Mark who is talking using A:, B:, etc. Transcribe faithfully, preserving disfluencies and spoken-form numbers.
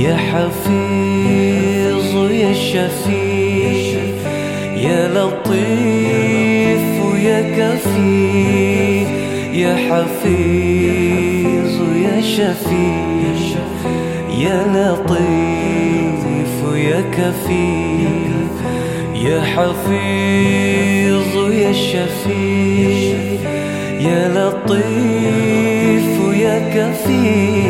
A: يا حفيظ ويا شفيع، يا لطيف ويا كفيل. يا حفيظ ويا شفيع، يا لطيف ويا كفيل. يا حفيظ ويا شفيع، يا لطيف ويا كفيل.